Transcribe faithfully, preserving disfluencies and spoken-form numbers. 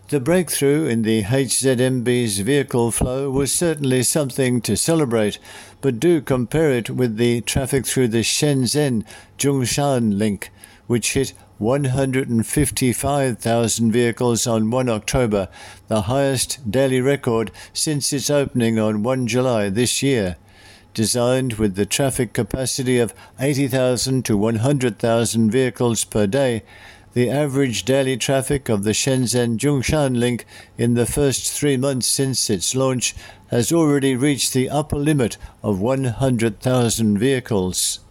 The breakthrough in the H Z M B's vehicle flow was certainly something to celebrate, but do compare it with the traffic through the Shenzhen-Zhongshan link, which hit one hundred fifty-five thousand vehicles on the first of October, the highest daily record since its opening on the first of July this year. Designed with the traffic capacity of eighty thousand to one hundred thousand vehicles per day, the average daily traffic of the Shenzhen-Zhongshan link in the first three months since its launch has already reached the upper limit of one hundred thousand vehicles.